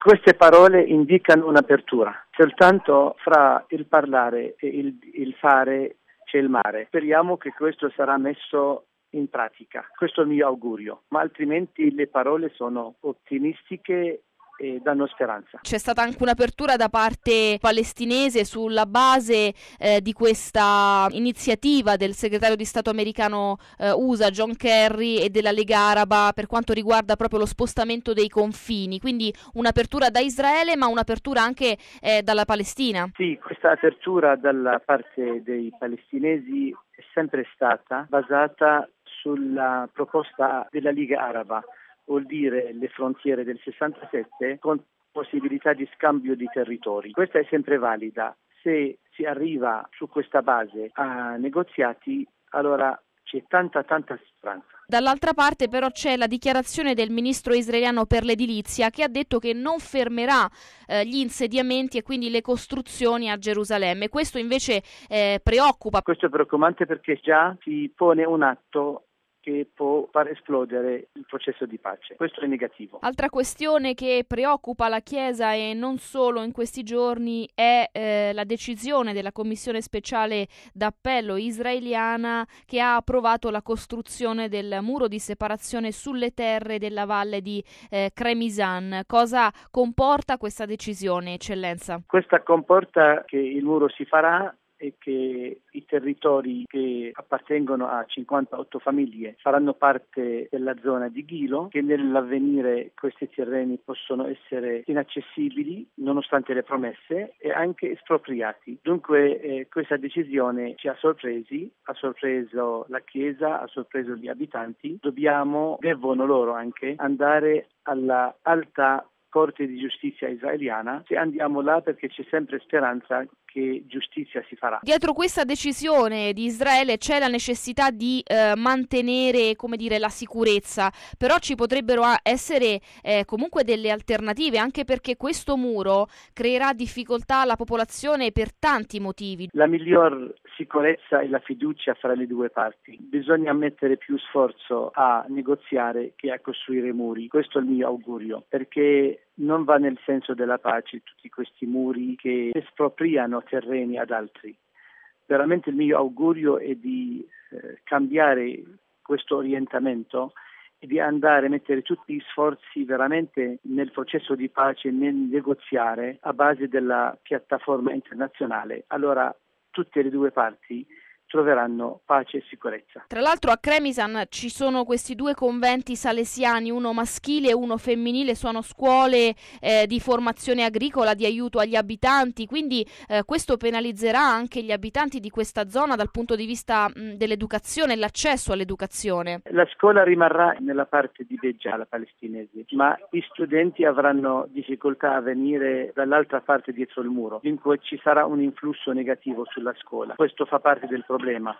Queste parole indicano un'apertura. Soltanto fra il parlare e il fare c'è il mare. Speriamo che questo sarà messo in pratica. Questo è il mio augurio, ma altrimenti le parole sono ottimistiche e danno speranza. C'è stata anche un'apertura da parte palestinese sulla base di questa iniziativa del segretario di Stato americano USA John Kerry e della Lega Araba per quanto riguarda proprio lo spostamento dei confini, quindi un'apertura da Israele ma un'apertura anche dalla Palestina. Sì, questa apertura dalla parte dei palestinesi è sempre stata basata sulla proposta della Lega Araba. Vuol dire le frontiere del 67 con possibilità di scambio di territori. Questa è sempre valida. Se si arriva su questa base a negoziati, allora c'è tanta speranza. Dall'altra parte però c'è la dichiarazione del ministro israeliano per l'edilizia che ha detto che non fermerà gli insediamenti e quindi le costruzioni a Gerusalemme. Questo invece preoccupa. Questo è preoccupante perché già si pone un atto che può far esplodere il processo di pace. Questo è negativo. Altra questione che preoccupa la Chiesa e non solo in questi giorni è la decisione della Commissione speciale d'appello israeliana che ha approvato la costruzione del muro di separazione sulle terre della valle di Cremisan. Cosa comporta questa decisione, Eccellenza? Questa comporta che il muro si farà e che i territori che appartengono a 58 famiglie faranno parte della zona di Gilo, che nell'avvenire questi terreni possono essere inaccessibili nonostante le promesse e anche espropriati. Dunque questa decisione ci ha sorpresi, ha sorpreso la Chiesa, ha sorpreso gli abitanti. Devono loro anche andare alla alta Corte di giustizia israeliana, se andiamo là perché c'è sempre speranza che giustizia si farà. Dietro questa decisione di Israele c'è la necessità di mantenere, come dire, la sicurezza, però ci potrebbero essere comunque delle alternative, anche perché questo muro creerà difficoltà alla popolazione per tanti motivi. La miglior sicurezza è la fiducia fra le due parti. Bisogna mettere più sforzo a negoziare che a costruire muri. Questo è il mio augurio, perché non va nel senso della pace tutti questi muri che espropriano terreni ad altri. Veramente il mio augurio è di cambiare questo orientamento e di andare a mettere tutti gli sforzi veramente nel processo di pace, nel negoziare a base della piattaforma internazionale. Allora tutte le due parti troveranno pace e sicurezza. Tra l'altro a Cremisan ci sono questi due conventi salesiani, uno maschile e uno femminile, sono scuole di formazione agricola, di aiuto agli abitanti, quindi questo penalizzerà anche gli abitanti di questa zona dal punto di vista dell'educazione e l'accesso all'educazione. La scuola rimarrà nella parte di Beggia, la palestinese, ma gli studenti avranno difficoltà a venire dall'altra parte dietro il muro, dunque ci sarà un influsso negativo sulla scuola. Questo fa parte del problema.